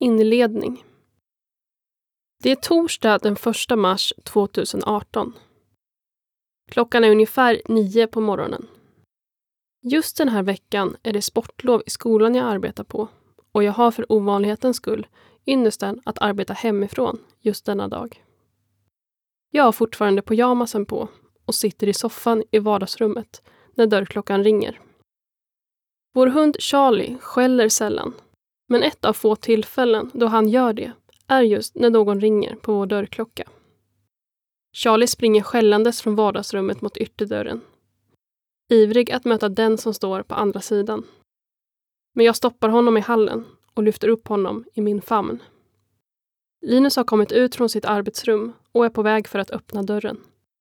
Inledning. Det är torsdag den 1 mars 2018. Klockan är ungefär 9 på morgonen. Just den här veckan är det sportlov i skolan jag arbetar på och jag har för ovanlighetens skull ynnesten att arbeta hemifrån just denna dag. Jag har fortfarande pyjamasen på och sitter i soffan i vardagsrummet när dörrklockan ringer. Vår hund Charlie skäller sällan, men ett av få tillfällen då han gör det är just när någon ringer på vår dörrklocka. Charlie springer skällandes från vardagsrummet mot ytterdörren, ivrig att möta den som står på andra sidan. Men jag stoppar honom i hallen och lyfter upp honom i min famn. Linus har kommit ut från sitt arbetsrum och är på väg för att öppna dörren.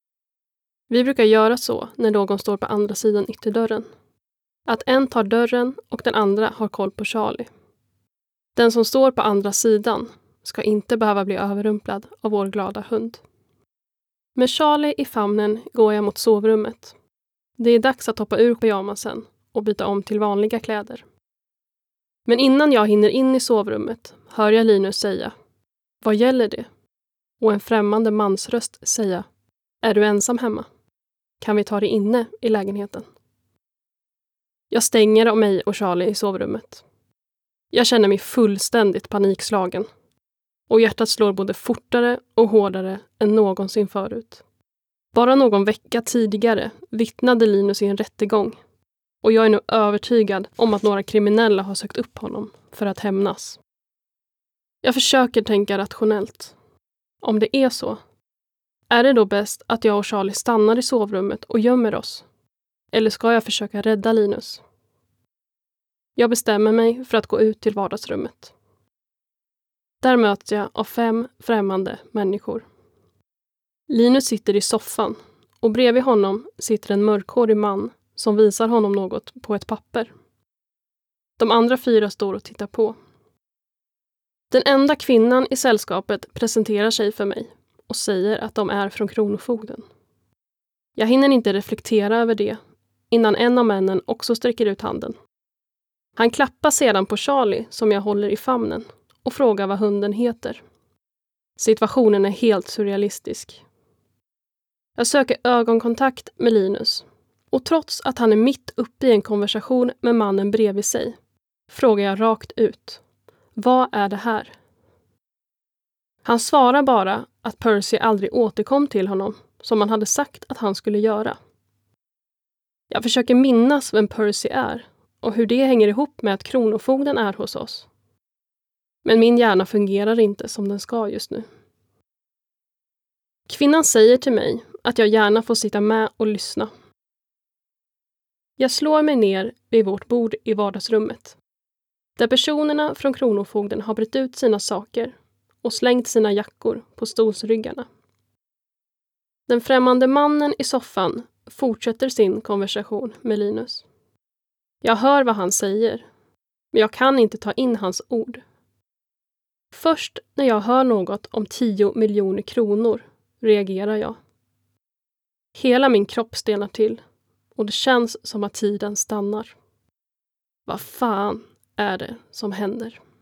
Vi brukar göra så när någon står på andra sidan ytterdörren. Att en tar dörren och den andra har koll på Charlie. Den som står på andra sidan ska inte behöva bli överrumplad av vår glada hund. Med Charlie i famnen går jag mot sovrummet. Det är dags att hoppa ur pyjamasen och byta om till vanliga kläder. Men innan jag hinner in i sovrummet hör jag Linus säga: "Vad gäller det?" Och en främmande mansröst säga: "Är du ensam hemma? Kan vi ta dig inne i lägenheten?" Jag stänger om mig och Charlie i sovrummet. Jag känner mig fullständigt panikslagen. Och hjärtat slår både fortare och hårdare än någonsin förut. Bara någon vecka tidigare vittnade Linus i en rättegång. Och jag är nu övertygad om att några kriminella har sökt upp honom för att hämnas. Jag försöker tänka rationellt. Om det är så, är det då bäst att jag och Charlie stannar i sovrummet och gömmer oss? Eller ska jag försöka rädda Linus? Jag bestämmer mig för att gå ut till vardagsrummet. Där möts jag av 5 främmande människor. Linus sitter i soffan och bredvid honom sitter en mörkhårig man som visar honom något på ett papper. De andra 4 står och tittar på. Den enda kvinnan i sällskapet presenterar sig för mig och säger att de är från Kronofogden. Jag hinner inte reflektera över det innan en av männen också sträcker ut handen. Han klappar sedan på Charlie som jag håller i famnen och frågar vad hunden heter. Situationen är helt surrealistisk. Jag söker ögonkontakt med Linus och trots att han är mitt uppe i en konversation med mannen bredvid sig frågar jag rakt ut: "Vad är det här?" Han svarar bara att Percy aldrig återkom till honom som han hade sagt att han skulle göra. Jag försöker minnas vem Percy är och hur det hänger ihop med att Kronofogden är hos oss. Men min hjärna fungerar inte som den ska just nu. Kvinnan säger till mig att jag gärna får sitta med och lyssna. Jag slår mig ner vid vårt bord i vardagsrummet, där personerna från Kronofogden har brett ut sina saker och slängt sina jackor på stolsryggarna. Den främmande mannen i soffan fortsätter sin konversation med Linus. Jag hör vad han säger, men jag kan inte ta in hans ord. Först när jag hör något om 10 miljoner kronor reagerar jag. Hela min kropp stelnar till och det känns som att tiden stannar. Vad fan är det som händer?